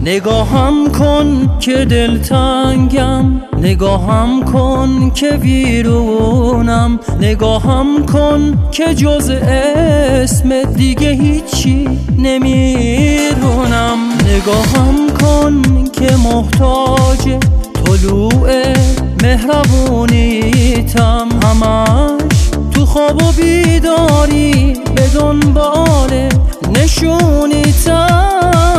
نگاهم کن که دلتنگم، نگاهم کن که ویرونم، نگاهم کن که جز اسم دیگه هیچی نمیدونم. نگاهم کن که محتاج طلوع مهربونیتم، همش تو خواب و بیداری به دنبال نشونیتم.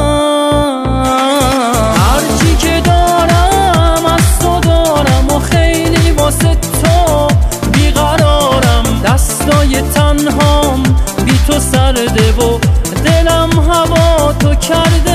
هرچی که دارم از تو دارم و خیلی واسه تو بیقرارم. دستای تنهام بی تو سرده و دلم هوا تو کرده